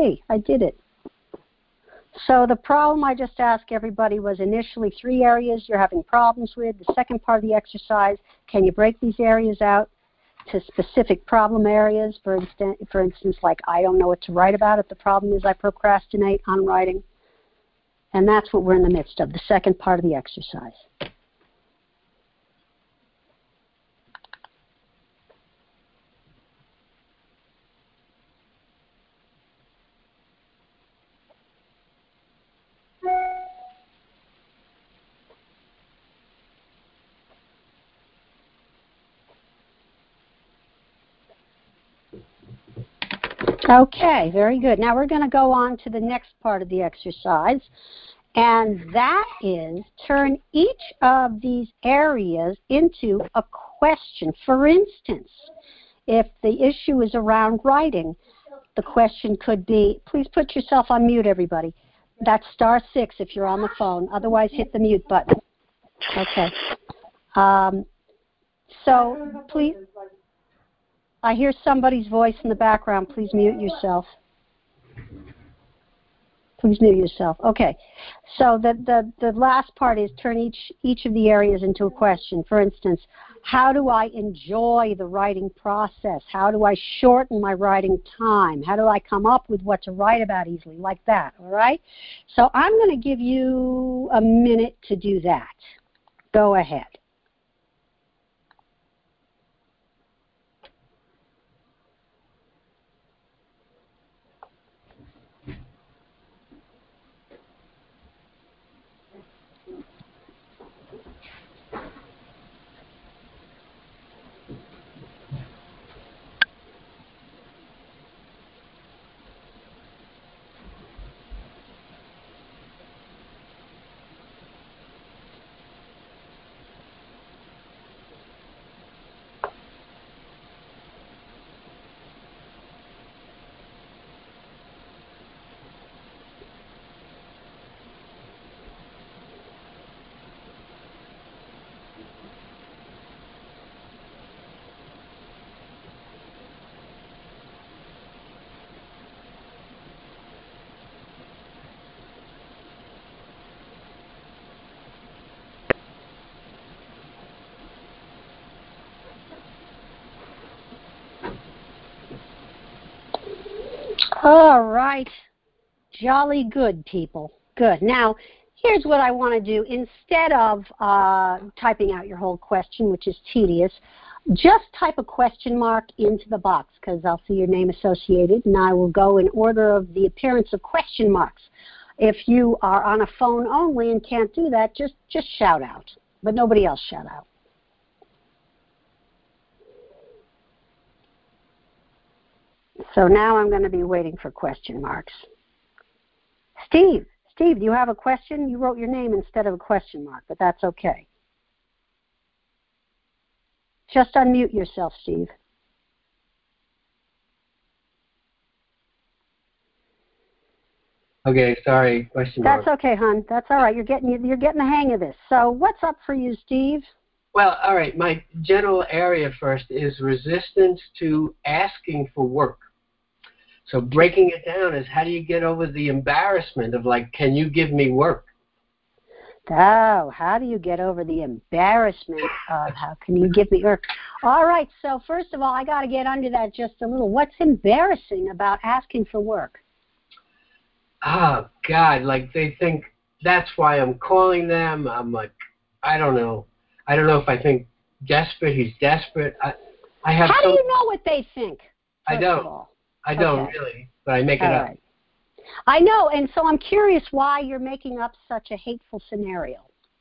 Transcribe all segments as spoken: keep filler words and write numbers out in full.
Yay, I did it. So the problem I just asked everybody was initially three areas you're having problems with. The second part of the exercise, can you break these areas out to specific problem areas? For instance, for instance, like I don't know what to write about if the problem is I procrastinate on writing. And that's what we're in the midst of, the second part of the exercise. Okay, very good. Now we're going to go on to the next part of the exercise, and that is turn each of these areas into a question. For instance, if the issue is around writing, the question could be, please put yourself on mute, everybody. That's star six if you're on the phone. Otherwise, hit the mute button. Okay. Um, so please... I hear somebody's voice in the background. Please mute yourself. Please mute yourself. Okay. So the, the, the last part is turn each, each of the areas into a question. For instance, how do I enjoy the writing process? How do I shorten my writing time? How do I come up with what to write about easily? Like that, all right? So I'm going to give you a minute to do that. Go ahead. All right. Jolly good, people. Good. Now, here's what I want to do. Instead of uh, typing out your whole question, which is tedious, just type a question mark into the box because I'll see your name associated, and I will go in order of the appearance of question marks. If you are on a phone only and can't do that, just, just shout out, but nobody else shout out. So now I'm going to be waiting for question marks. Steve, Steve, do you have a question? You wrote your name instead of a question mark, but that's okay. Just unmute yourself, Steve. Okay, sorry, question mark. That's okay, hon. That's all right. You're getting you're getting the hang of this. So what's up for you, Steve? Well, all right. My general area first is resistance to asking for work. So breaking it down is how do you get over the embarrassment of like, can you give me work? Oh, how do you get over the embarrassment of how can you give me work? All right. So first of all, I got to get under that just a little. What's embarrassing about asking for work? Oh, God, like they think that's why I'm calling them. I'm like, I don't know. I don't know if I think desperate, he's desperate. I, I have How so, do you know what they think? I don't. I don't okay. really, but I make it All up. Right. I know, and so I'm curious why you're making up such a hateful scenario.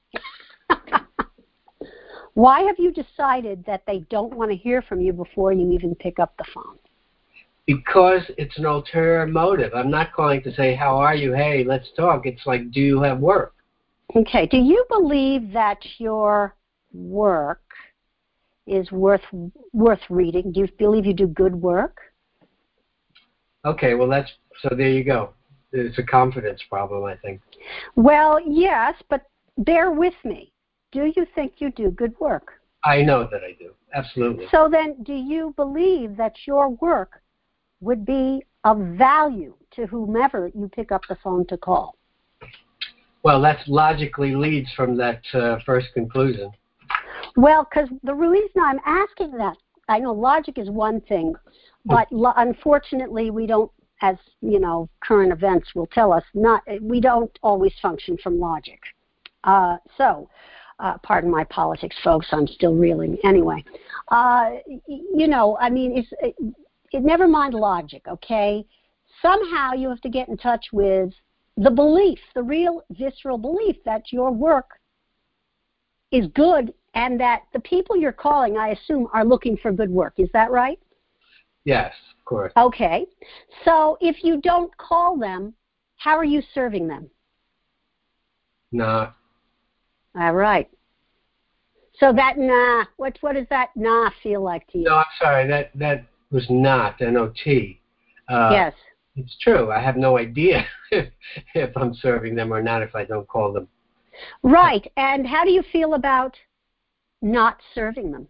Why have you decided that they don't want to hear from you before you even pick up the phone? Because it's an ulterior motive. I'm not calling to say, how are you? Hey, let's talk. It's like, do you have work? Okay. Do you believe that your work is worth worth reading? Do you believe you do good work? Okay, well, that's, so there you go. It's a confidence problem, I think. Well, yes, but bear with me. Do you think you do good work? I know that I do. Absolutely. So then, do you believe that your work would be of value to whomever you pick up the phone to call? Well, that logically leads from that uh, first conclusion. Well, because the reason I'm asking that, I know logic is one thing, but lo- unfortunately we don't, as you know, current events will tell us, not we don't always function from logic. Uh, so, uh, pardon my politics, folks, I'm still reeling. Anyway, uh, you know, I mean, it's, it, it, never mind logic, okay? Somehow you have to get in touch with the belief, the real visceral belief that your work is good and that the people you're calling, I assume, are looking for good work. Is that right? Yes, of course. Okay. So if you don't call them, how are you serving them? Nah. All right. So that nah, what what does that nah feel like to you? No, I'm sorry. That that was not N O T. Uh, yes. It's true. I have no idea if I'm serving them or not if I don't call them. Right. And how do you feel about not serving them?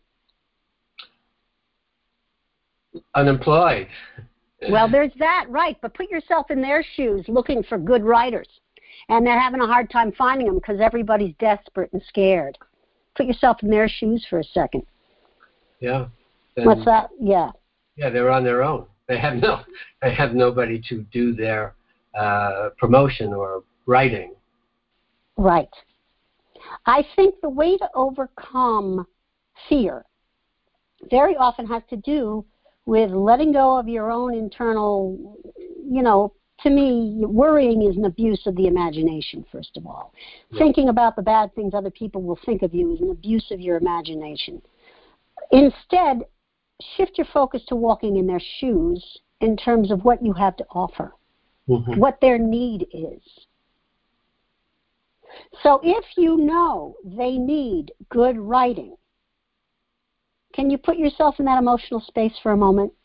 Unemployed. Well, there's that, right. But put yourself in their shoes looking for good writers. And they're having a hard time finding them because everybody's desperate and scared. Put yourself in their shoes for a second. Yeah. Then, what's that? Yeah. Yeah, they're on their own. They have no, they have nobody to do their uh, promotion or writing. Right. I think the way to overcome fear very often has to do with letting go of your own internal, you know, to me, worrying is an abuse of the imagination, first of all. Yeah. Thinking about the bad things other people will think of you is an abuse of your imagination. Instead, shift your focus to walking in their shoes in terms of what you have to offer, mm-hmm. what their need is. So if you know they need good writing, can you put yourself in that emotional space for a moment?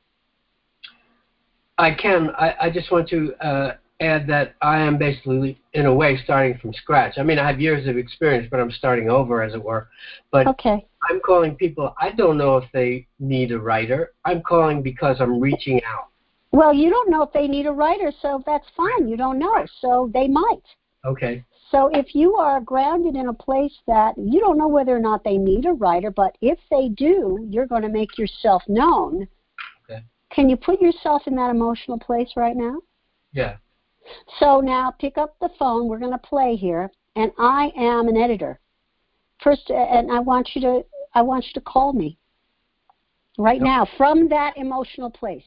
I can. I, I just want to uh, add that I am basically, in a way, starting from scratch. I mean, I have years of experience, but I'm starting over, as it were. But okay. I'm calling people. I don't know if they need a writer. I'm calling because I'm reaching out. Well, you don't know if they need a writer, so that's fine. You don't know, so they might. Okay. So if you are grounded in a place that you don't know whether or not they need a writer, but if they do, you're going to make yourself known. Okay. Can you put yourself in that emotional place right now? Yeah. So now pick up the phone. We're going to play here, and I am an editor. First, and I want you to I want you to call me right Yep. now from that emotional place.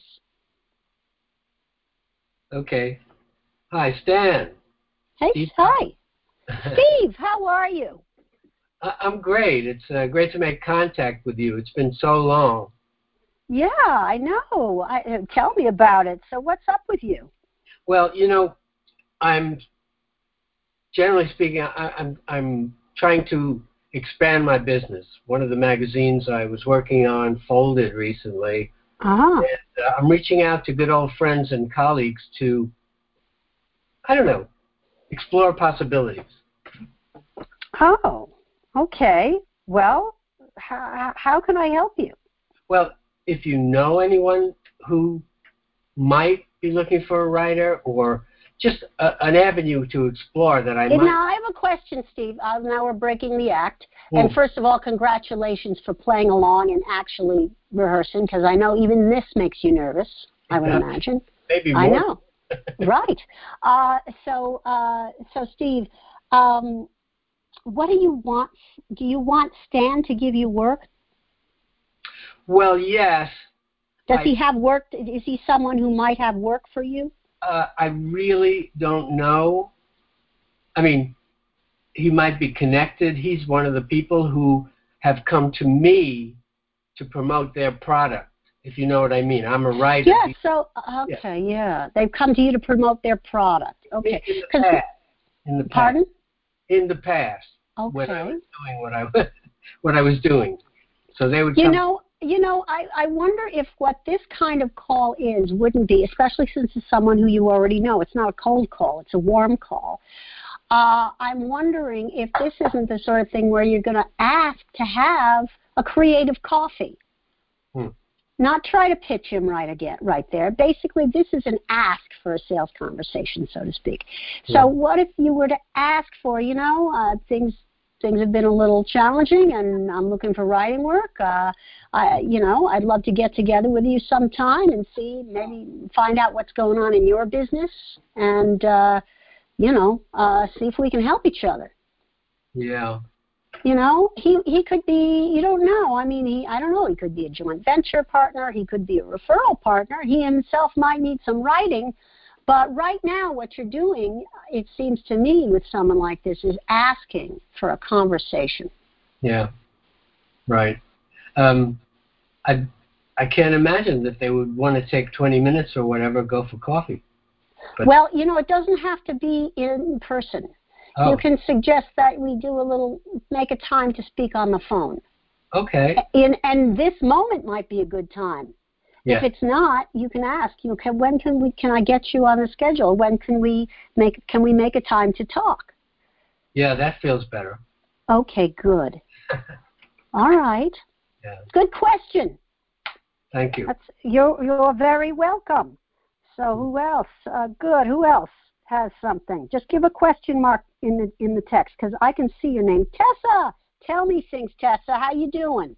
Okay. Hi, Stan. Hey, Steve. hi. Steve, how are you? I'm great. It's uh, great to make contact with you. It's been so long. Yeah, I know. I, tell me about it. So what's up with you? Well, you know, I'm, generally speaking, I, I'm, I'm trying to expand my business. One of the magazines I was working on folded recently. Uh-huh. And uh, I'm reaching out to good old friends and colleagues to, I don't know, explore possibilities. Oh, okay. Well, how, how can I help you? Well, if you know anyone who might be looking for a writer or just a, an avenue to explore that I and might... Now, I have a question, Steve. Uh, now we're breaking the act. Mm. And first of all, congratulations for playing along and actually rehearsing, because I know even this makes you nervous, I would imagine. Maybe more. I know. Right. Uh, so, uh, so, Steve, um, what do you want? Do you want Stan to give you work? Well, yes. Does I, he have work? Is he someone who might have work for you? Uh, I really don't know. I mean, he might be connected. He's one of the people who have come to me to promote their product, if you know what I mean. I'm a writer. Yeah, so, okay, yeah. yeah. They've come to you to promote their product. Okay. In the past. In the past. Pardon? In the past. Okay. When I was doing what I was, what I was doing. So they would You come. know, you know, I, I wonder if what this kind of call is wouldn't be, especially since it's someone who you already know. It's not a cold call. It's a warm call. Uh, I'm wondering if this isn't the sort of thing where you're going to ask to have a creative coffee. Hmm. not try to pitch him right again, right there. Basically, this is an ask for a sales conversation, so to speak. So Yeah. what if you were to ask for, you know, uh, things things have been a little challenging, and I'm looking for writing work. Uh, I, you know, I'd love to get together with you sometime and see, maybe find out what's going on in your business, and uh, you know, uh, see if we can help each other. Yeah. You know, he, he could be, you don't know. I mean, he, I don't know, he could be a joint venture partner. He could be a referral partner. He himself might need some writing. But right now what you're doing, it seems to me, with someone like this, is asking for a conversation. Yeah. Right. Um, I, I can't imagine that they would want to take twenty minutes or whatever, go for coffee. But well, you know, it doesn't have to be in person. Oh. You can suggest that we do a little, make a time to speak on the phone. Okay. In, and this moment might be a good time. Yeah. If it's not, you can ask, you know, can, when can we, can I get you on the schedule? When can we make, can we make a time to talk? Yeah, that feels better. Okay, good. All right. Yeah. Good question. Thank you. That's, you're, you're very welcome. So who else? Uh, good. Who else has something? Just give a question mark in the in the text, because I can see your name. Tessa, tell me things, Tessa. How you doing?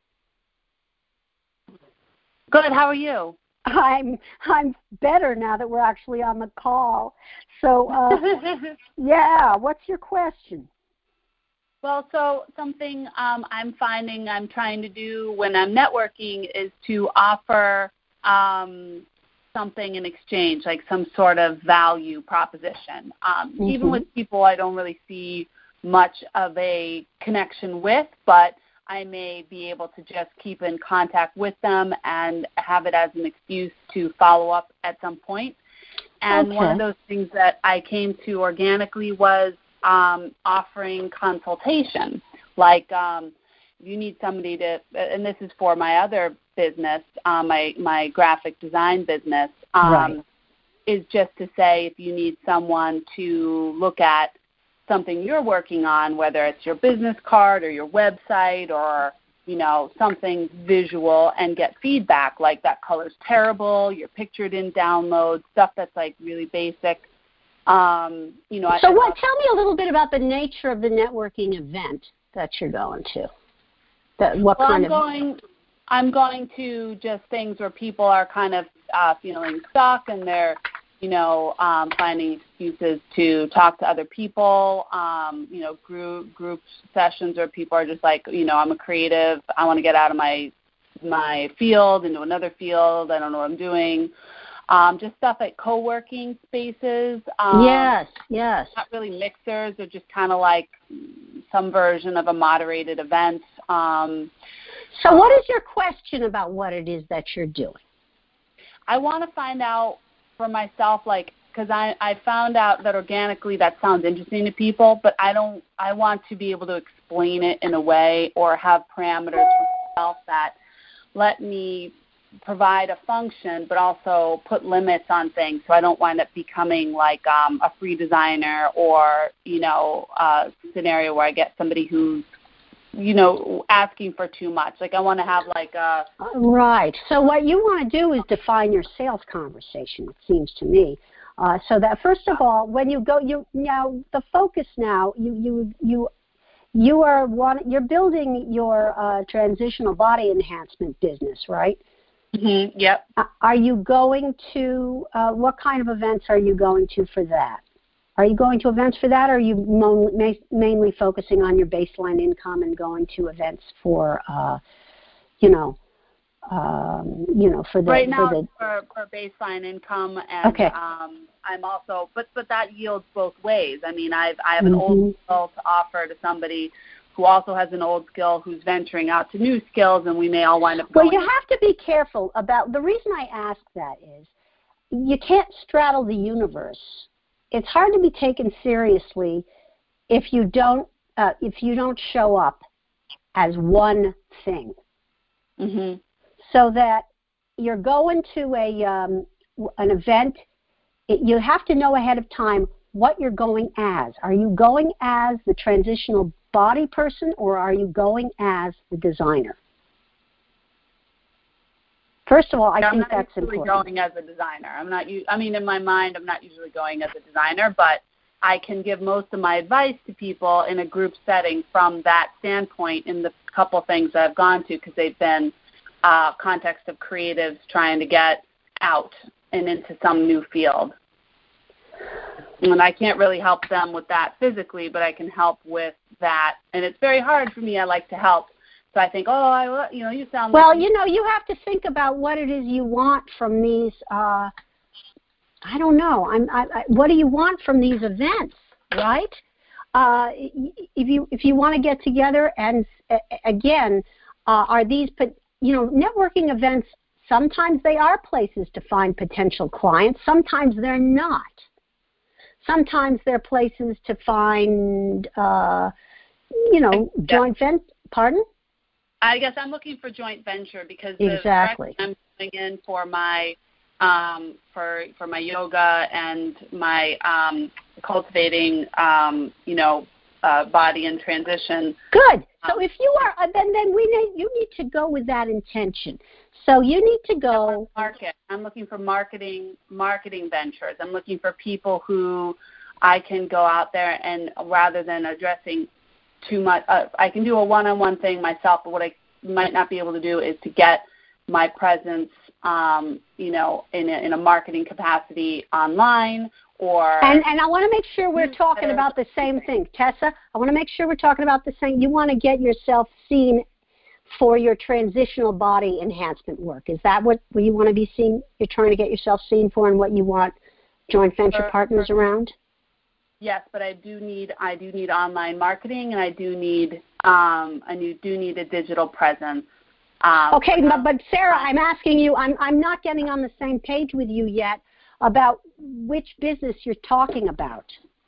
Good. How are you? I'm I'm better now that we're actually on the call. So uh, yeah, what's your question? Well, so something um, I'm finding I'm trying to do when I'm networking is to offer um, something in exchange, like some sort of value proposition. Um, mm-hmm. Even with people I don't really see much of a connection with, but I may be able to just keep in contact with them and have it as an excuse to follow up at some point. And okay. One of those things that I came to organically was um, offering consultation. Like um, you need somebody to, and this is for my other business, uh, my, my graphic design business, um, right. is just to say if you need someone to look at something you're working on, whether it's your business card or your website or, you know, something visual, and get feedback like that color's terrible, your picture didn't download, stuff that's like really basic. Um, you know, so I, what? Tell me a little bit about the nature of the networking event that you're going to. That, what well, kind I'm of? going. I'm going to just things where people are kind of uh, feeling stuck and they're, you know, um, finding excuses to talk to other people, um, you know, group group sessions where people are just like, you know, I'm a creative, I want to get out of my my field into another field, I don't know what I'm doing. Um, just stuff like co-working spaces. Um, yes, yes. Not really mixers, they're just kind of like some version of a moderated event. Um, so what is your question about what it is that you're doing? I want to find out for myself, like, because I, I found out that organically that sounds interesting to people, but I don't, I want to be able to explain it in a way or have parameters for myself that let me provide a function but also put limits on things so I don't wind up becoming like um, a free designer or, you know, a scenario where I get somebody who's, you know, asking for too much. Like I want to have like a... Right. So what you want to do is define your sales conversation, it seems to me. Uh, so that first of all, when you go, you now the focus now, you you you you are one, you're building your uh, transitional body enhancement business, right? Mm-hmm. Yep. Uh, are you going to, uh, what kind of events are you going to for that? Are you going to events for that, or are you mo- ma- mainly focusing on your baseline income and going to events for, uh, you know, um, you know, for the right now for the for, for baseline income, and okay. um, I'm also, but but that yields both ways. I mean, I've I have an mm-hmm. old skill to offer to somebody who also has an old skill who's venturing out to new skills, and we may all wind up going. Well, you have to be careful about, the reason I ask that is you can't straddle the universe. It's hard to be taken seriously if you don't uh, if you don't show up as one thing. Mm-hmm. So that you're going to a um, an event, it, you have to know ahead of time what you're going as. Are you going as the transitional body person, or are you going as the designer? First of all, I I'm think not that's usually important. going as a designer. I'm not. I mean, in my mind, I'm not usually going as a designer, but I can give most of my advice to people in a group setting from that standpoint in the couple things that I've gone to, because they've been uh, context of creatives trying to get out and into some new field. And I can't really help them with that physically, but I can help with that. And it's very hard for me. I like to help. So I think, oh, I, you know, you sound well, like... you know, you have to think about what it is you want from these, uh, I don't know, I'm, I, I, what do you want from these events, right? Uh, if you if you want to get together and, uh, again, uh, are these, you know, networking events, sometimes they are places to find potential clients. Sometimes they're not. Sometimes they're places to find, uh, you know, joint venture. Pardon? I guess I'm looking for joint venture because exactly. the I'm going in for my um, for for my yoga and my um, cultivating, um, you know, uh, body and transition. Good. So if you are, then then we need you need to go with that intention. So you need to go market. I'm looking for marketing marketing ventures. I'm looking for people who I can go out there and rather than addressing too much, uh, I can do a one-on-one thing myself. But what I might not be able to do is to get my presence, um, you know, in a, in a marketing capacity online. Or and and I want to make sure we're talking about the same thing, Tessa. I want to make sure we're talking about the same. You want to get yourself seen for your transitional body enhancement work. Is that what you want to be seen? You're trying to get yourself seen for, and what you want joint venture for, partners for, around? Yes, but I do need I do need online marketing, and I do need um and you do need a digital presence. Um, okay, but, but Sarah, I'm asking you. I'm I'm not getting on the same page with you yet about which business you're talking about.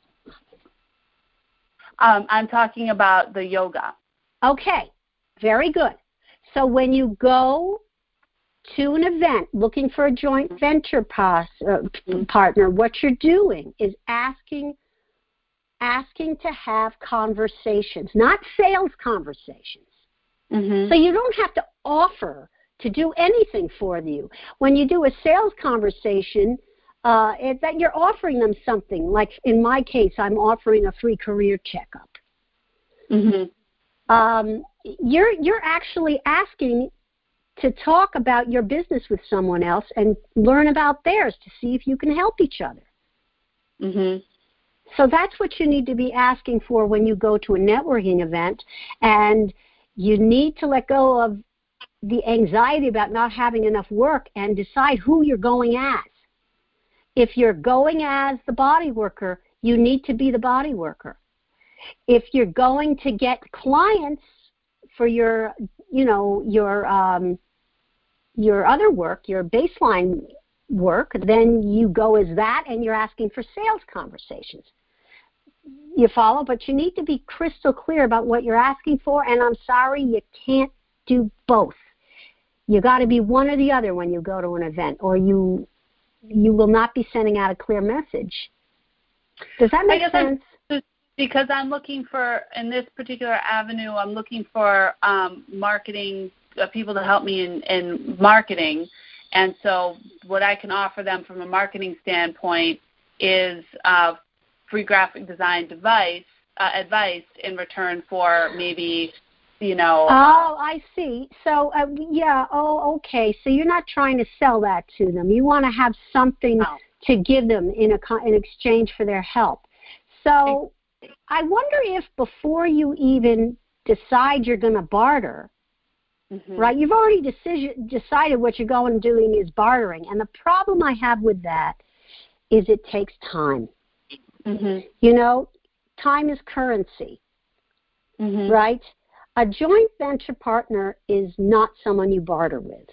Um, I'm talking about the yoga. Okay, very good. So when you go to an event looking for a joint venture pos, uh, partner, what you're doing is asking asking to have conversations, not sales conversations. Mm-hmm. So you don't have to offer to do anything for you. When you do a sales conversation, uh, it's that you're offering them something. Like in my case, I'm offering a free career checkup. Mm-hmm. Um, you're you're actually asking to talk about your business with someone else and learn about theirs to see if you can help each other. Mm-hmm. So that's what you need to be asking for when you go to a networking event, and you need to let go of the anxiety about not having enough work and decide who you're going as. If you're going as the body worker, you need to be the body worker. If you're going to get clients for your, you know, your um, your other work, your baseline work, then you go as that, and you're asking for sales conversations. You follow? But you need to be crystal clear about what you're asking for, and I'm sorry, you can't do both. You got to be one or the other when you go to an event, or you you will not be sending out a clear message. Does that make sense? I'm, because I'm looking for, in this particular avenue, I'm looking for um, marketing, uh, people to help me in, in marketing. And so what I can offer them from a marketing standpoint is uh, free graphic design device, uh, advice in return for maybe, you know. Oh, I see. So, uh, yeah, oh, okay. So you're not trying to sell that to them. You want to have something no. to give them in, a, in exchange for their help. So I wonder if before you even decide you're going to barter, mm-hmm. right, you've already decision, decided what you're going and doing is bartering. And the problem I have with that is it takes time. Mm-hmm. You know, time is currency, mm-hmm. right? A joint venture partner is not someone you barter with.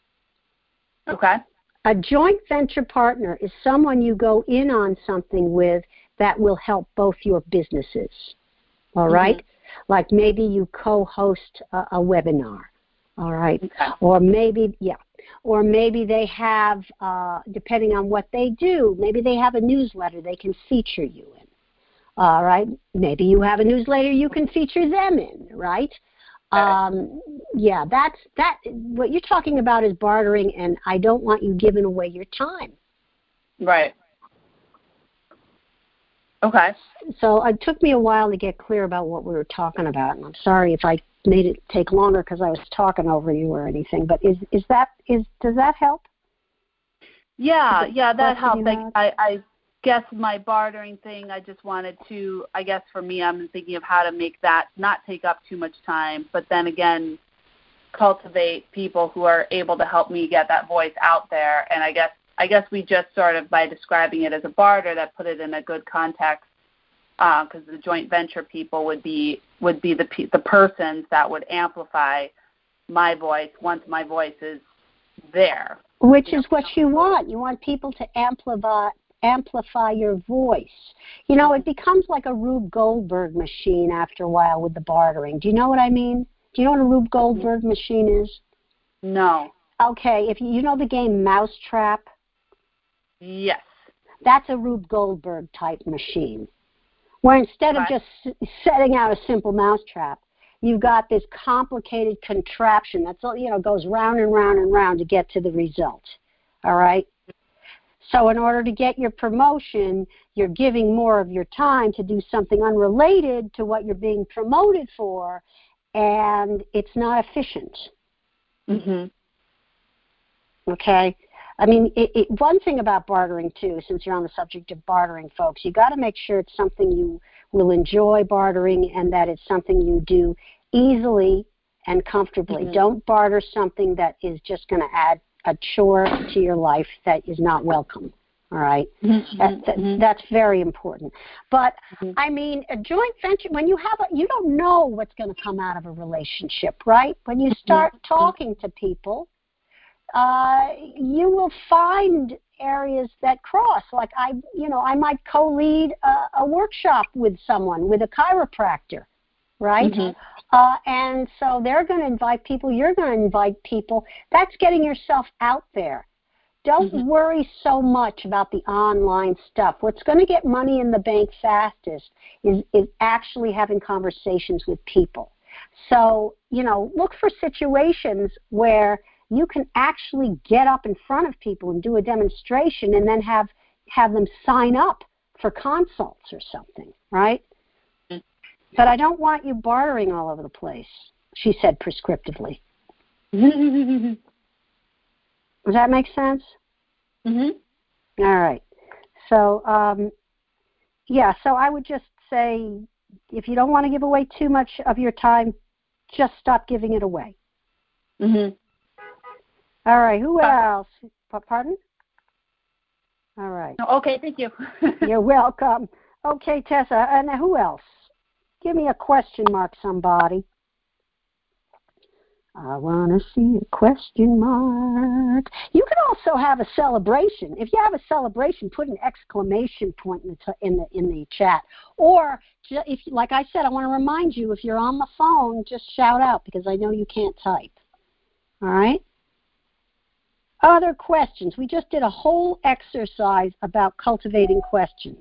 Okay. A joint venture partner is someone you go in on something with that will help both your businesses, all right? Mm-hmm. Like maybe you co-host a, a webinar, all right? Okay. Or maybe, yeah, or maybe they have, uh, depending on what they do, maybe they have a newsletter they can feature you in. All right, maybe you have a newsletter you can feature them in, right? Um, yeah, that's that. What you're talking about is bartering, and I don't want you giving away your time. Right. Okay. So it took me a while to get clear about what we were talking about, and I'm sorry if I made it take longer because I was talking over you or anything. But is is that is does that help? Yeah, yeah, that helps. I, I, I guess my bartering thing, I just wanted to, I guess for me, I'm thinking of how to make that not take up too much time, but then again, cultivate people who are able to help me get that voice out there. And I guess I guess we just sort of, by describing it as a barter, that put it in a good context, because uh, the joint venture people would be would be the the persons that would amplify my voice once my voice is there. Which is what you want. You want people to amplify amplify your voice. You know, it becomes like a Rube Goldberg machine after a while with the bartering. Do you know what I mean? Do you know what a Rube Goldberg machine is? No. Okay, if you, you know the game Mousetrap? Yes. That's a Rube Goldberg type machine, where instead right. of just setting out a simple mousetrap, you've got this complicated contraption that's, you know, goes round and round and round to get to the result. All right? So in order to get your promotion, you're giving more of your time to do something unrelated to what you're being promoted for, and it's not efficient. Mhm. Okay? I mean, it, it, one thing about bartering, too, since you're on the subject of bartering, folks, you got to make sure it's something you will enjoy bartering and that it's something you do easily and comfortably. Mm-hmm. Don't barter something that is just going to add a chore to your life that is not welcome. All right? Mm-hmm. That, that, mm-hmm. That's very important. But, mm-hmm. I mean, a joint venture, when you have a, you don't know what's going to come out of a relationship, right? When you start mm-hmm. talking to people, Uh, you will find areas that cross. Like I, you know, I might co-lead a, a workshop with someone, with a chiropractor, right? Mm-hmm. Uh, and so they're going to invite people. You're going to invite people. That's getting yourself out there. Don't mm-hmm. worry so much about the online stuff. What's going to get money in the bank fastest is, is actually having conversations with people. So, you know, look for situations where you can actually get up in front of people and do a demonstration and then have have them sign up for consults or something, right? Mm-hmm. But I don't want you bartering all over the place, she said prescriptively. Does that make sense? Mm-hmm. All right. So, um, yeah, so I would just say if you don't want to give away too much of your time, just stop giving it away. Mm-hmm. All right, who else? Pardon? All right. Okay, thank you. You're welcome. Okay, Tessa, and who else? Give me a question mark, somebody. I want to see a question mark. You can also have a celebration. If you have a celebration, put an exclamation point in the t- in the in the chat. Or if, like I said, I want to remind you, if you're on the phone, just shout out because I know you can't type. All right? Other questions. We just did a whole exercise about cultivating questions.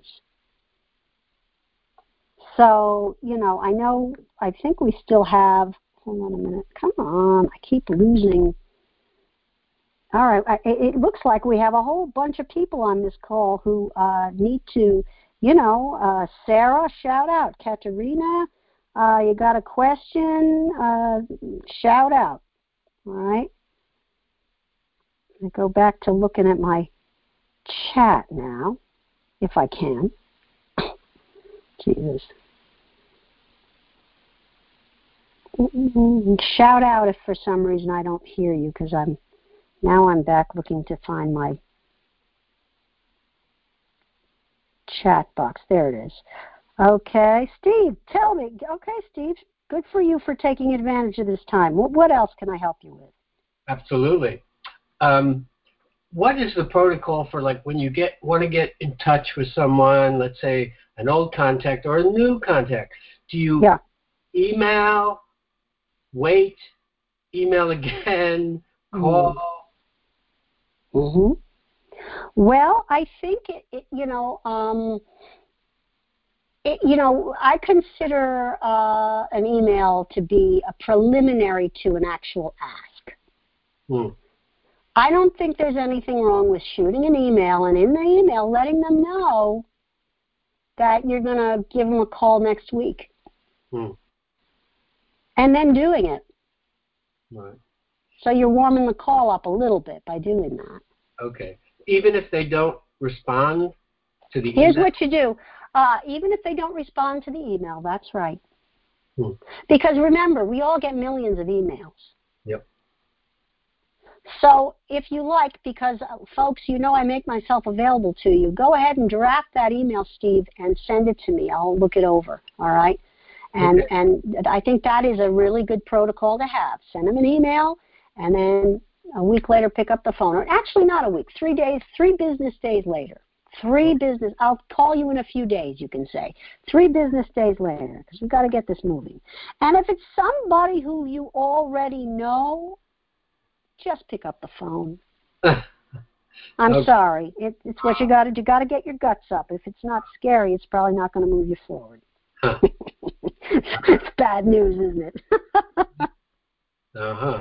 So, you know, I know, I think we still have, hold on a minute. Come on, I keep losing. All right, I, it looks like we have a whole bunch of people on this call who uh, need to, you know, uh, Sarah, shout out. Katerina, uh, you got a question, uh, shout out. All right. I go back to looking at my chat now, if I can. Jesus. Shout out if for some reason I don't hear you, because I'm now I'm back looking to find my chat box. There it is. Okay, Steve, tell me. Okay, Steve, good for you for taking advantage of this time. What, what else can I help you with? Absolutely. Um, what is the protocol for, like, when you get want to get in touch with someone, let's say an old contact or a new contact? Do you yeah. email, wait, email again, call? Mm-hmm. Well, I think, it, it, you know, um, it, you know, I consider uh, an email to be a preliminary to an actual ask. Hmm. I don't think there's anything wrong with shooting an email and in the email letting them know that you're going to give them a call next week. Hmm. And then doing it. Right. So you're warming the call up a little bit by doing that. Okay. Even if they don't respond to the Here's email? what you do. Uh, even if they don't respond to the email, that's right. Hmm. Because remember, we all get millions of emails. Yep. So if you like, because uh, folks, you know I make myself available to you, go ahead and draft that email, Steve, and send it to me. I'll look it over, all right? And okay. and I think that is a really good protocol to have. Send them an email, and then a week later pick up the phone. Or actually not a week, three days, three business days later. Three business, I'll call you in a few days, you can say. Three business days later, because we've got to get this moving. And if it's somebody who you already know, just pick up the phone. I'm okay. sorry. It, it's what you got to do. You got to get your guts up. If it's not scary, it's probably not going to move you forward. Huh. It's bad news, isn't it? uh-huh.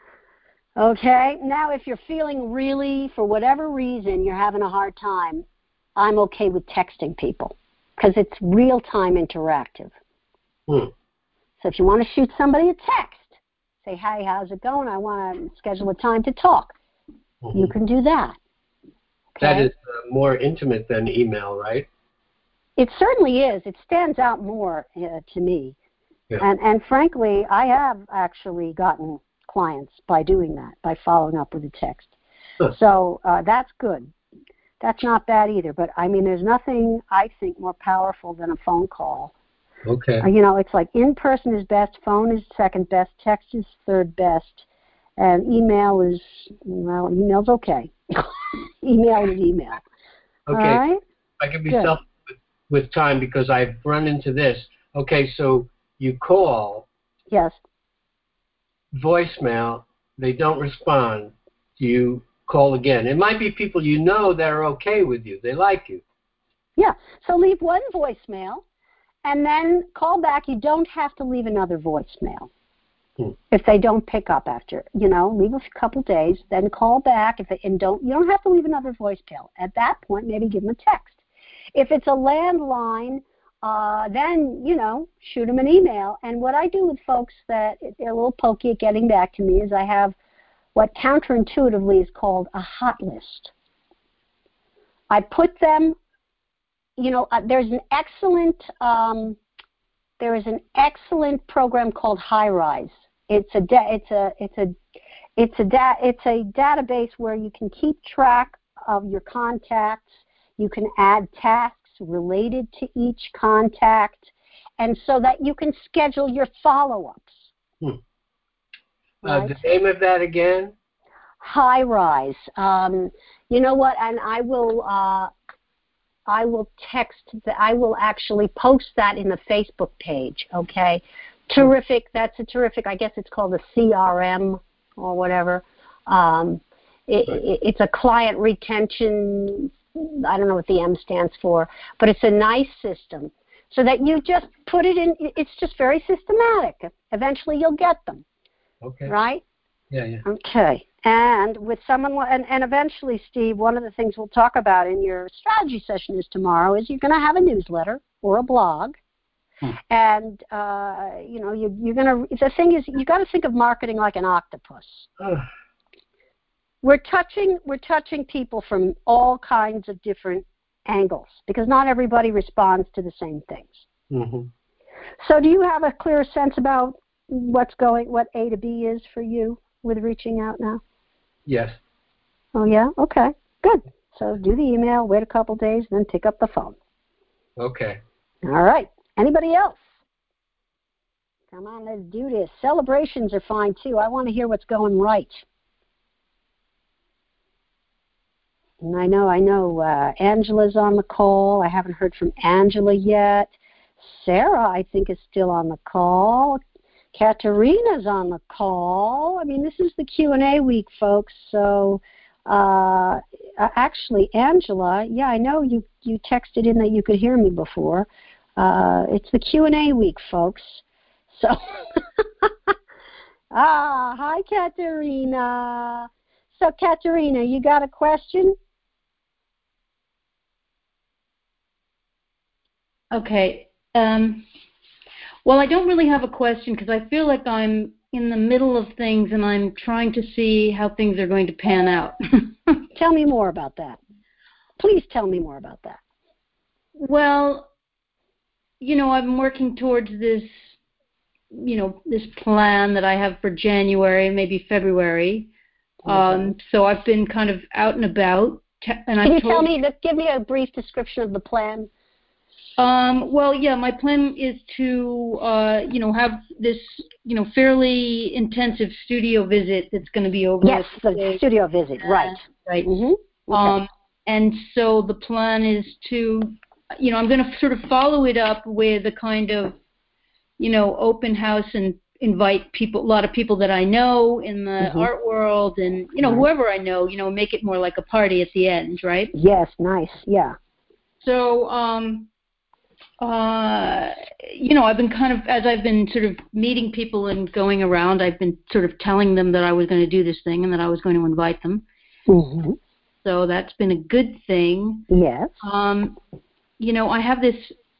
Okay. Now, if you're feeling really, for whatever reason, you're having a hard time, I'm okay with texting people because it's real-time interactive. Hmm. So if you want to shoot somebody a text, say, hey, how's it going? I want to schedule a time to talk. Mm-hmm. You can do that. Okay? That is uh, more intimate than email, right? It certainly is. It stands out more uh, to me. Yeah. And, and frankly, I have actually gotten clients by doing that, by following up with a text. Huh. So uh, that's good. That's not bad either. But, I mean, there's nothing, I think, more powerful than a phone call. Okay. Uh, you know, it's like in-person is best, phone is second best, text is third best, and email is, well, email's okay. Email is email. Okay. All right? I can be Good. self with time because I've run into this. Okay, so you call. Yes. Voicemail, they don't respond. You call again. It might be people you know that are okay with you. They like you. Yeah. So leave one voicemail and then call back. You don't have to leave another voicemail. Hmm. If they don't pick up after, you know, leave a couple days, then call back. If they, and don't, you don't have to leave another voicemail. At that point, maybe give them a text. If it's a landline, uh, then, you know, shoot them an email. And what I do with folks that they're a little pokey at getting back to me is I have what counterintuitively is called a hot list. I put them, you know, uh, there's an excellent, um, there is an excellent program called HighRise. It's a, da- it's a, it's a, it's a, da- it's a database where you can keep track of your contacts. You can add tasks related to each contact, and so that you can schedule your follow-ups. Hmm. Right? Uh, the name of that again? HighRise. Um, you know what? And I will, uh, I will text. The, I will actually post that in the Facebook page. Okay. Terrific. That's a terrific. I guess it's called a C R M or whatever. Um, it, right. it, it's a client retention. I don't know what the M stands for, but it's a nice system so that you just put it in. It's just very systematic. Eventually you'll get them. Okay. Right? Yeah, yeah. Okay. And with someone, and, and eventually, Steve, one of the things we'll talk about in your strategy session is tomorrow is you're going to have a newsletter or a blog. Hmm. And, uh, you know, you, you're going to, the thing is, you got to think of marketing like an octopus. We're touching we're touching people from all kinds of different angles because not everybody responds to the same things. Mm-hmm. So do you have a clear sense about what's going, what A to B is for you with reaching out now? Yes. Oh, yeah? Okay. Good. So do the email, wait a couple days, then pick up the phone. Okay. All right. Anybody else? Come on, let's do this. Celebrations are fine, too. I want to hear what's going right. And I know, I know uh, Angela's on the call. I haven't heard from Angela yet. Sarah, I think, is still on the call. Katerina's on the call. I mean, this is the Q and A week, folks. So, uh, actually, Angela, yeah, I know you, you texted in that you could hear me before. Uh, it's the Q and A week, folks. So, ah, hi, Katerina. So, Katerina, you got a question? Okay. Um, well, I don't really have a question because I feel like I'm in the middle of things and I'm trying to see how things are going to pan out. Tell me more about that. Please tell me more about that. Well, you know, I'm working towards this, you know, this plan that I have for January, maybe February. Mm-hmm. Um, so I've been kind of out and about. And Can I've you told tell me, give me a brief description of the plan? Um, well, yeah, my plan is to, uh, you know, have this, you know, fairly intensive studio visit that's going to be over. Yes, the day. Studio visit, right. Uh, right. Mm-hmm. Okay. Um, and so the plan is to, you know, I'm going to sort of follow it up with a kind of, you know, open house and invite people, a lot of people that I know in the mm-hmm. art world and, you know, right. whoever I know, you know, make it more like a party at the end, right? Yes, nice, yeah. So, um... Uh, you know, I've been kind of, as I've been sort of meeting people and going around, I've been sort of telling them that I was going to do this thing and that I was going to invite them. Mm-hmm. So that's been a good thing. Yes. Um, you know, I have this,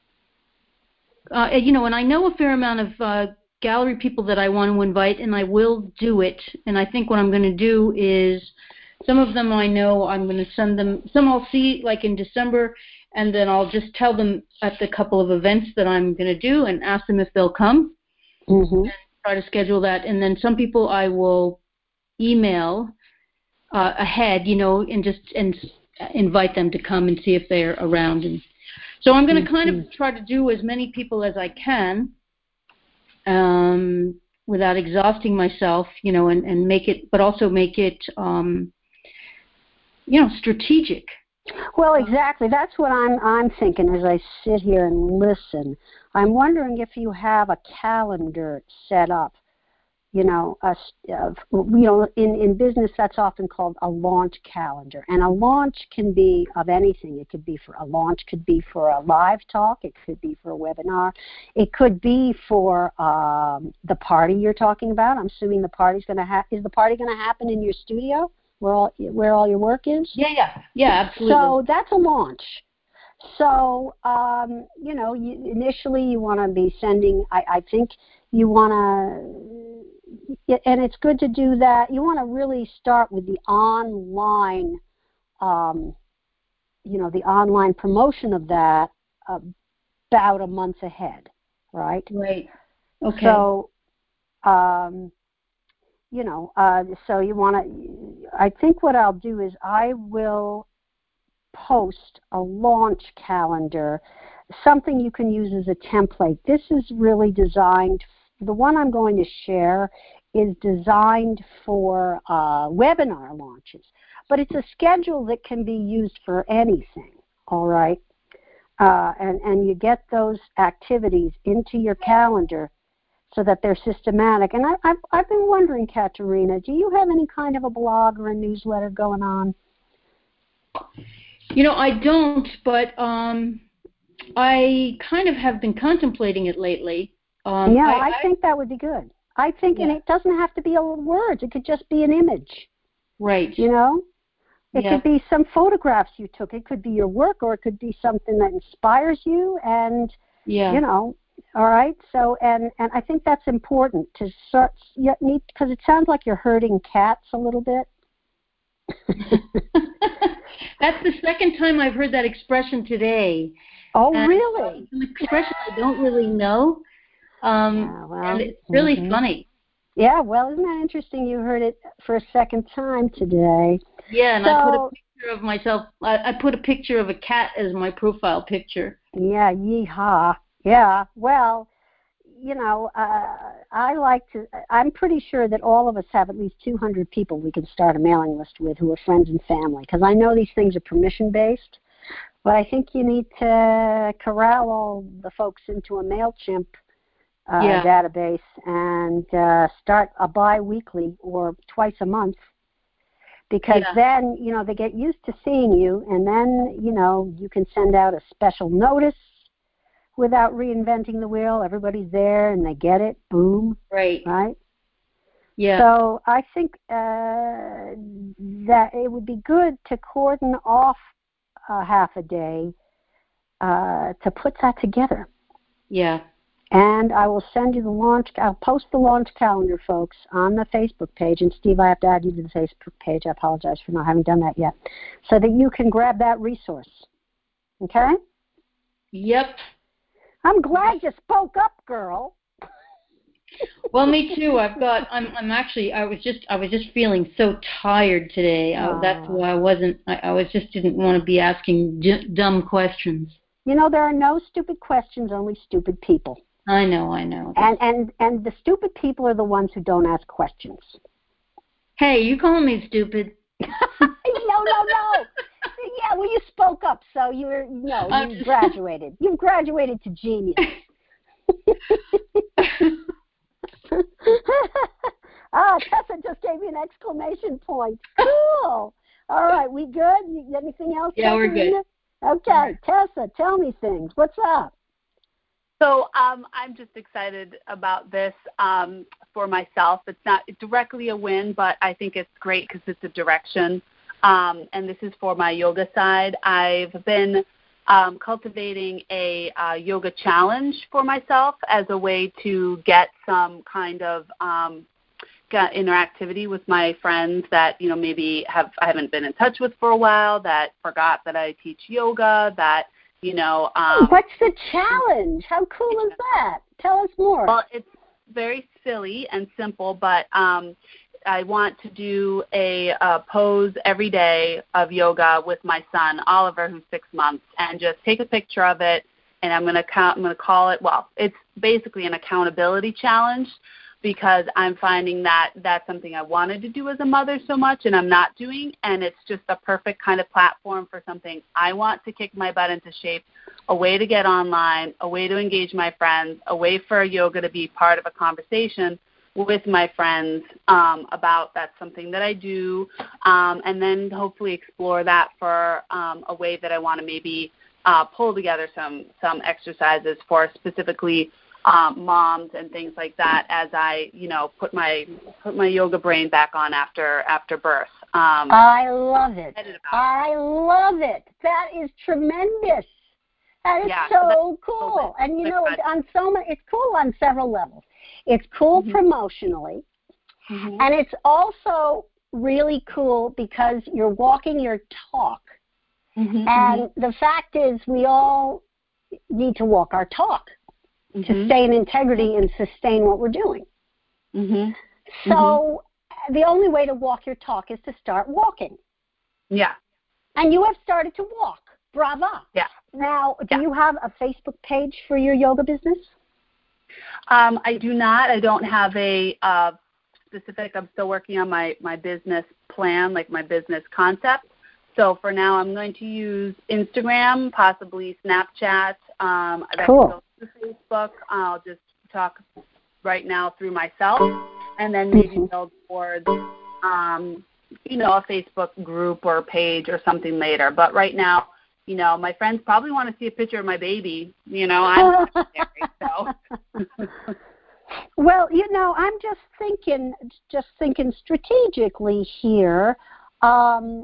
uh, you know, and I know a fair amount of uh, gallery people that I want to invite, and I will do it. And I think what I'm going to do is, some of them I know I'm going to send them, some I'll see like in December, and then I'll just tell them at the couple of events that I'm going to do and ask them if they'll come mm-hmm. and try to schedule that. And then some people I will email uh, ahead, you know, and just and invite them to come and see if they're around. And so I'm going to mm-hmm. kind of try to do as many people as I can um, without exhausting myself, you know, and, and make it, but also make it, um, you know, strategic. Well, exactly. That's what I'm I'm thinking as I sit here and listen. I'm wondering if you have a calendar set up. You know, a, uh, you know, in, in business that's often called a launch calendar, and a launch can be of anything. It could be for a launch, could be for a live talk, it could be for a webinar, it could be for um, the party you're talking about. I'm assuming the party's going to ha- is the party going to happen in your studio? Where all where all your work is? Yeah, yeah, yeah, absolutely. So that's a launch. So um, you know, you, initially you want to be sending. I, I think you want to, and it's good to do that. You want to really start with the online, um, you know, the online promotion of that uh, about a month ahead, right? Right. Okay. So. Um, You know, uh, so you want to, I think what I'll do is I will post a launch calendar, something you can use as a template. This is really designed, the one I'm going to share is designed for uh, webinar launches, but it's a schedule that can be used for anything, all right? Uh, and, and you get those activities into your calendar so that they're systematic. And I, I've, I've been wondering, Katerina, do you have any kind of a blog or a newsletter going on? You know, I don't, but um, I kind of have been contemplating it lately. Um, yeah, I, I, I think that would be good. I think, yeah. And it doesn't have to be all words. It could just be an image. Right. You know? It yeah. could be some photographs you took. It could be your work, or it could be something that inspires you and, yeah. you know, all right. So, and, and I think that's important to start, you need, because it sounds like you're herding cats a little bit. That's the second time I've heard that expression today. Oh, and really? It's an expression I don't really know. Um, yeah, well, and it's really mm-hmm. funny. Yeah, well, isn't that interesting? You heard it for a second time today. Yeah, and so, I put a picture of myself, I, I put a picture of a cat as my profile picture. Yeah, yeehaw. Yeah, well, you know, uh, I like to, I'm pretty sure that all of us have at least two hundred people we can start a mailing list with who are friends and family, because I know these things are permission-based, but I think you need to corral all the folks into a MailChimp uh, yeah. database and uh, start a bi-weekly or twice a month, because yeah. then, you know, they get used to seeing you, and then, you know, you can send out a special notice without reinventing the wheel. Everybody's there and they get it. Boom. Right. Right? Yeah. So I think uh, that it would be good to cordon off a half a day uh, to put that together. Yeah. And I will send you the launch. I'll post the launch calendar, folks, on the Facebook page. And Steve, I have to add you to the Facebook page. I apologize for not having done that yet, so that you can grab that resource. Okay? Yep. I'm glad you spoke up, girl. Well, me too. I've got. I'm. I'm actually. I was just. I was just feeling so tired today. I, that's why I wasn't. I, I was just didn't want to be asking d- dumb questions. You know, there are no stupid questions, only stupid people. I know. I know. And and and the stupid people are the ones who don't ask questions. Hey, you calling me stupid? no, no, no. Yeah, well, you spoke up, so you're no, you just... graduated. You've graduated to genius. Ah, Tessa just gave me an exclamation point. Cool. All right, we good? Anything else? Yeah, we're good. Okay, right. Tessa, tell me things. What's up? So um, I'm just excited about this um, for myself. It's not directly a win, but I think it's great because it's a direction. Um, and this is for my yoga side. I've been um, cultivating a uh, yoga challenge for myself as a way to get some kind of um, get interactivity with my friends that, you know, maybe have I haven't been in touch with for a while, that forgot that I teach yoga, that, you know. Um, What's the challenge? How cool is that? Tell us more. Well, it's very silly and simple, but um, I want to do a, a pose every day of yoga with my son, Oliver, who's six months, and just take a picture of it. And I'm going to count. I'm going to call it. Well, it's basically an accountability challenge, because I'm finding that that's something I wanted to do as a mother so much and I'm not doing, and it's just a perfect kind of platform for something I want to kick my butt into shape, a way to get online, a way to engage my friends, a way for yoga to be part of a conversation with my friends um, about that's something that I do, um, and then hopefully explore that for um, a way that I want to maybe uh, pull together some, some exercises for specifically Um, moms and things like that as I, you know, put my put my yoga brain back on after after birth. Um, I love it. I love it. That is tremendous. That is yeah, so, so cool. And you know, on so many, it's cool on several levels. It's cool mm-hmm. promotionally, mm-hmm. and it's also really cool because you're walking your talk. Mm-hmm. And mm-hmm. the fact is, we all need to walk our talk. Mm-hmm. to stay in integrity and sustain what we're doing. Mm-hmm. So mm-hmm. the only way to walk your talk is to start walking. Yeah. And you have started to walk. Brava. Yeah. Now, do yeah. you have a Facebook page for your yoga business? Um, I do not. I don't have a uh, specific, I'm still working on my, my business plan, like my business concept. So for now, I'm going to use Instagram, possibly Snapchat. Um, cool. Facebook. I'll just talk right now through myself, and then maybe mm-hmm. build towards, um, you know, a Facebook group or page or something later. But right now, you know, my friends probably want to see a picture of my baby. You know, I'm not scary, so. Well, you know, I'm just thinking, just thinking strategically here. Um,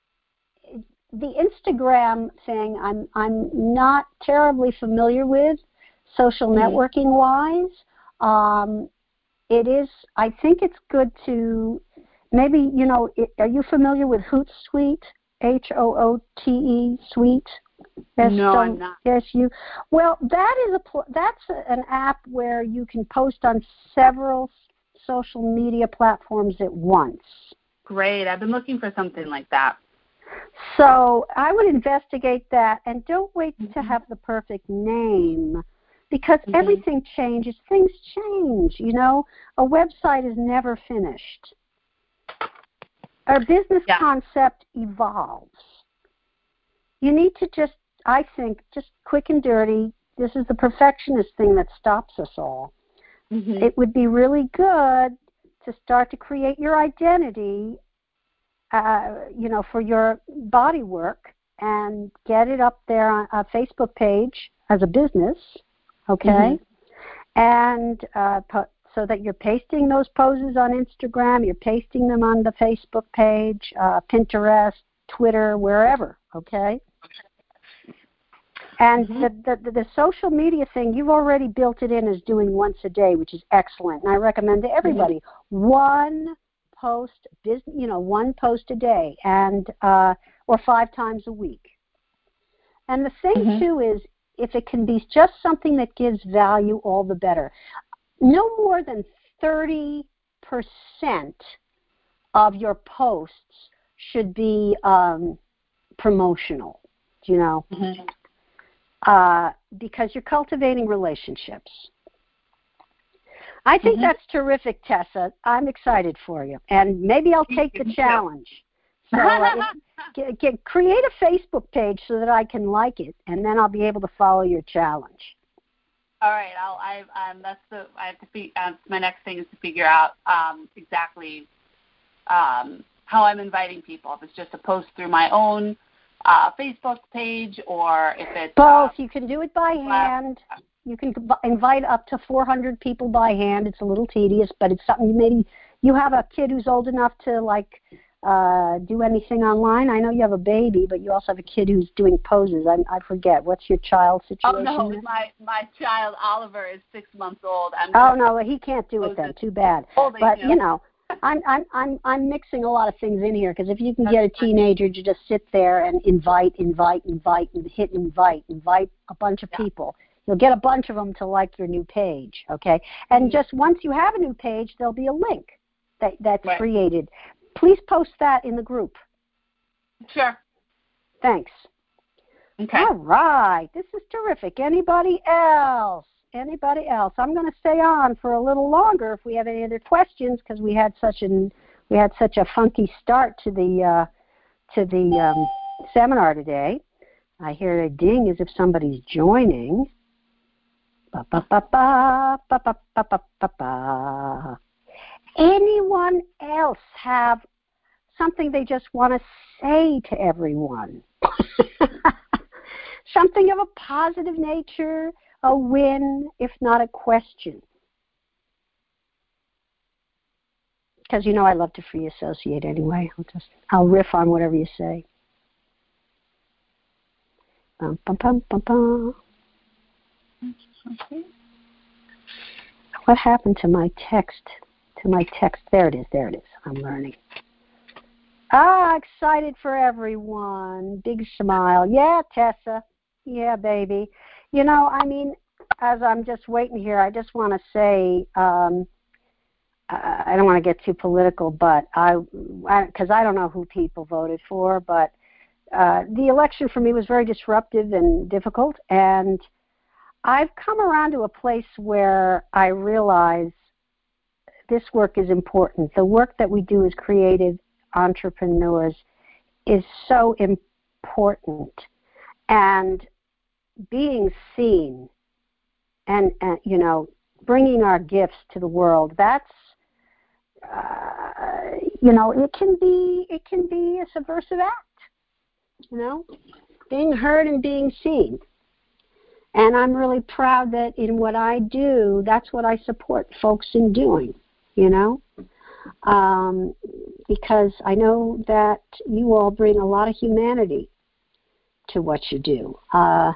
the Instagram thing, I'm I'm not terribly familiar with. Social networking wise, um, it is, I think it's good to maybe, you know, it, are you familiar with Hootsuite? H O O T E, Suite? Yes, no, I'm not. Yes, you. Well, that is a that's an app where you can post on several social media platforms at once. Great. I've been looking for something like that. So I would investigate that, and don't wait mm-hmm. to have the perfect name. Because mm-hmm. everything changes, things change, you know. A website is never finished. Our business yeah. concept evolves. You need to just, I think, just quick and dirty, this is the perfectionist thing that stops us all. Mm-hmm. It would be really good to start to create your identity, uh, you know, for your body work, and get it up there on a Facebook page as a business, okay? Mm-hmm. And uh, po- so that you're pasting those poses on Instagram, you're pasting them on the Facebook page, uh, Pinterest, Twitter, wherever, okay? And mm-hmm. the, the the social media thing, you've already built it in as doing once a day, which is excellent. And I recommend to everybody mm-hmm. one post, you know, one post a day, and uh, or five times a week. And the thing mm-hmm. too is, if it can be just something that gives value, all the better. No more than thirty percent of your posts should be um, promotional. You know. Mm-hmm. Uh, because you're cultivating relationships. I think mm-hmm. that's terrific, Tessa. I'm excited for you. And maybe I'll take the challenge. So uh, get, get, create a Facebook page so that I can like it, and then I'll be able to follow your challenge. All right. I'll, I, um, that's the, I have to be, uh, my next thing is to figure out um, exactly um, how I'm inviting people. If it's just a post through my own Uh, Facebook page, or if it's both. Uh, you can do it by hand. You can invite up to four hundred people by hand. It's a little tedious, but it's something you maybe you have a kid who's old enough to like uh, do anything online. I know you have a baby, but you also have a kid who's doing poses. I, I forget. What's your child situation? Oh no, my my child Oliver is six months old. I'm oh no, he can't do it then. Too bad. Holding, but you know. you know. I'm I'm I'm I'm mixing a lot of things in here because if you can get a teenager to just sit there and invite, invite, invite, and hit invite, invite a bunch of people, you'll get a bunch of them to like your new page, okay? And just once you have a new page, there'll be a link that that's right. created. Please post that in the group. Sure. Thanks. Okay. All right. This is terrific. Anybody else? Anybody else? I'm going to stay on for a little longer if we have any other questions, because we had such an we had such a funky start to the uh, to the um, seminar today. I hear a ding as if somebody's joining. Ba, ba, ba, ba, ba, ba, ba, ba, ba, ba. Anyone else have something they just want to say to everyone? Something of a positive nature. A win, if not a question. Because you know I love to free associate anyway. I'll just I'll riff on whatever you say. Bum, bum, bum, bum, bum. Okay. What happened to my text? To my text? There it is. There it is. I'm learning. Ah, excited for everyone. Big smile. Yeah, Tessa. Yeah, baby. You know, I mean, as I'm just waiting here, I just want to say, um, I don't want to get too political, but I, because I, I don't know who people voted for, but uh, the election for me was very disruptive and difficult, and I've come around to a place where I realize this work is important. The work that we do as creative entrepreneurs is so important, and being seen and, and you know, bringing our gifts to the world, that's, uh, you know, it can be, it can be a subversive act, you know, being heard and being seen. And I'm really proud that in what I do, that's what I support folks in doing, you know, um, because I know that you all bring a lot of humanity to what you do. Uh,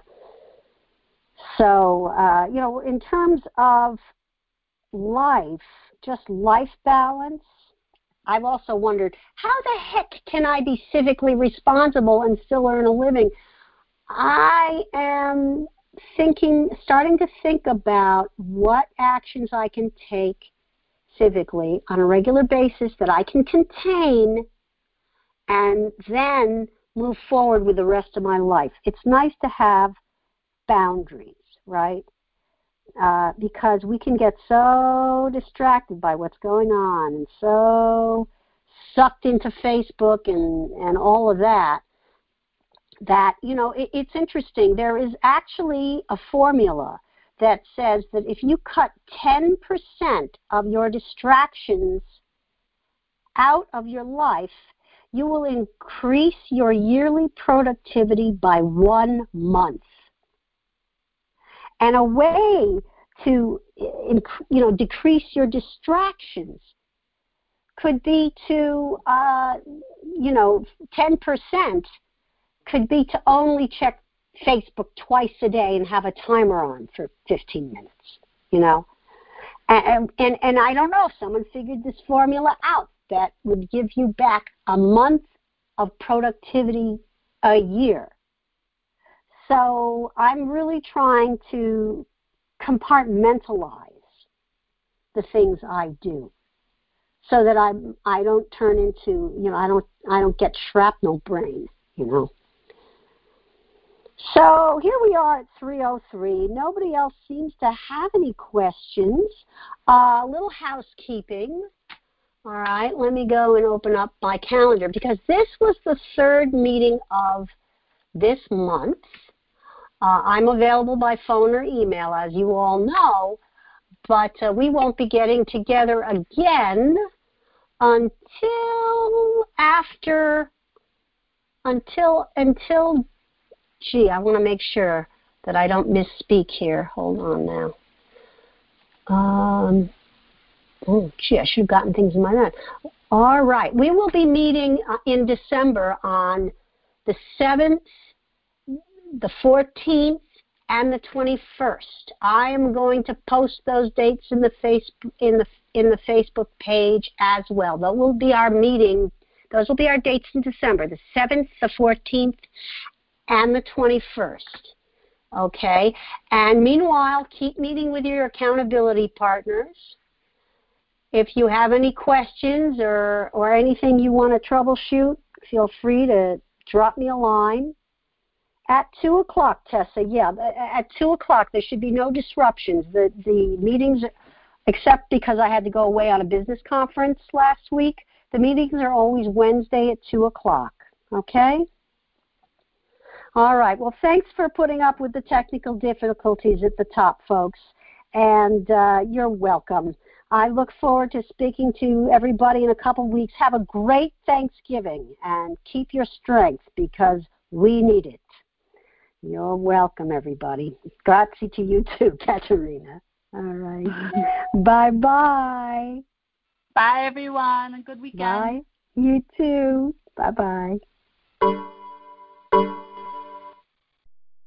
So, uh, you know, in terms of life, just life balance, I've also wondered, how the heck can I be civically responsible and still earn a living? I am thinking, starting to think about what actions I can take civically on a regular basis that I can contain and then move forward with the rest of my life. It's nice to have boundaries, right? Uh, because we can get so distracted by what's going on and so sucked into Facebook and, and all of that, that, you know, it, it's interesting. There is actually a formula that says that if you cut ten percent of your distractions out of your life, you will increase your yearly productivity by one month. And a way to, you know, decrease your distractions could be to, uh, you know, ten percent could be to only check Facebook twice a day and have a timer on for fifteen minutes, you know. And, and, and I don't know if someone figured this formula out that would give you back a month of productivity a year. So I'm really trying to compartmentalize the things I do, so that I I don't turn into, you know, I don't I don't get shrapnel brain, you know. So here we are at three oh three. Nobody else seems to have any questions. A uh, little housekeeping. All right, let me go and open up my calendar, because this was the third meeting of this month. Uh, I'm available by phone or email, as you all know, but uh, we won't be getting together again until after, until, until, gee, I want to make sure that I don't misspeak here. Hold on now. Um, oh, gee, I should have gotten things in my mind. All right, we will be meeting uh, in December on the seventh, the fourteenth, and the twenty-first. I am going to post those dates in the face in the in the Facebook page as well. Those will be our meeting. Those will be our dates in December: the seventh, the fourteenth, and the twenty-first. Okay. And meanwhile, keep meeting with your accountability partners. If you have any questions or or anything you want to troubleshoot, feel free to drop me a line. At two o'clock, Tessa, yeah, at two o'clock, there should be no disruptions. The the meetings, except because I had to go away on a business conference last week, the meetings are always Wednesday at two o'clock, okay? All right, well, thanks for putting up with the technical difficulties at the top, folks, and uh, you're welcome. I look forward to speaking to everybody in a couple of weeks. Have a great Thanksgiving, and keep your strength, because we need it. You're welcome, everybody. Grazie to you too, Katerina. All right. Bye-bye. Bye, everyone. A good weekend. Bye. You too. Bye-bye.